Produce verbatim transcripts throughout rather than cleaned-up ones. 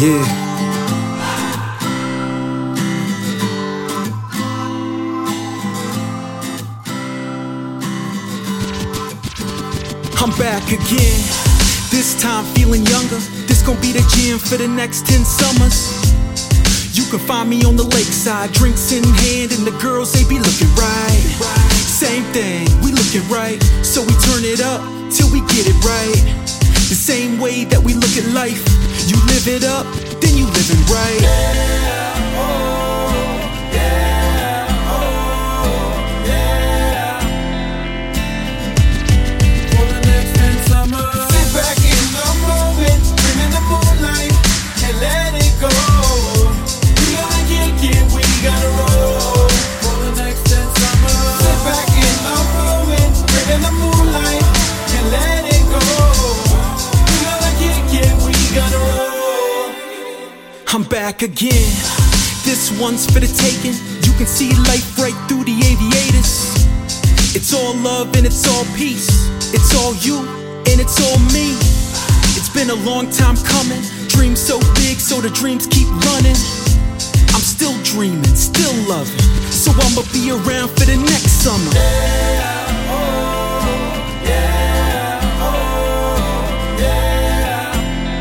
Yeah. I'm back again, this time feeling younger. This gon' be the jam for the next ten summers. You can find me on the lakeside, drinks in hand, and the girls, they be looking right. Same thing, we looking right, so we turn it up till we get it right. The same way that we look at life, you live it up, then you living right. Yeah, oh, yeah, oh, yeah. For the next ten summers, sit back in the moment, bring in the moonlight, and let it go. We gonna kick it, we gotta roll. For the next ten summers, sit back in the moment, bring in the moonlight, and let it go. We gonna kick it, we gotta roll. I'm back again, this one's for the taking. You can see life right through the aviators. It's all love and it's all peace. It's all you and it's all me. It's been a long time coming, dreams so big so the dreams keep running. I'm still dreaming, still loving, so I'ma be around for the next summer. Yeah, oh, yeah, oh, yeah.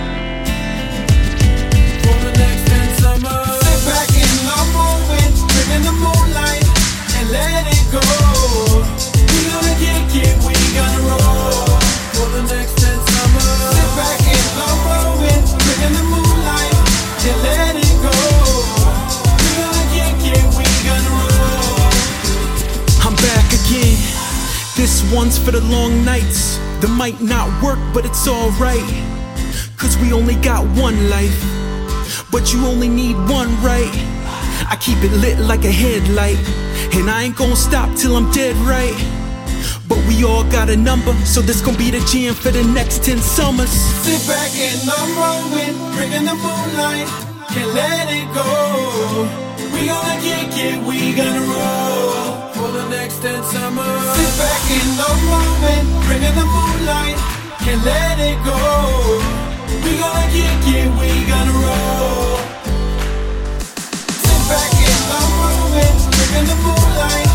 For the next ten summers, sit back in the moment, bring in the moonlight, and let it go. We gonna kick it, we gonna roll. for the next ten summers, Sit back in the moment, bring in the moonlight, and let it go. We gonna kick it, we gonna roll. I'm back again. This one's for the long nights that might not work, but it's alright, cause we only got one life, but you only need one, right? I keep it lit like a headlight, and I ain't gon' stop till I'm dead, right? But we all got a number, so this gon' be the jam for the next ten summers. Sit back in the moment, bring in the moonlight, and let it go. We gonna kick it, we gonna roll. For the next ten summers, Sit back in the moment, bring in the moonlight, and let it go. We gonna kick it, we gonna roll. Sit back in the moment, bring in the moonlight,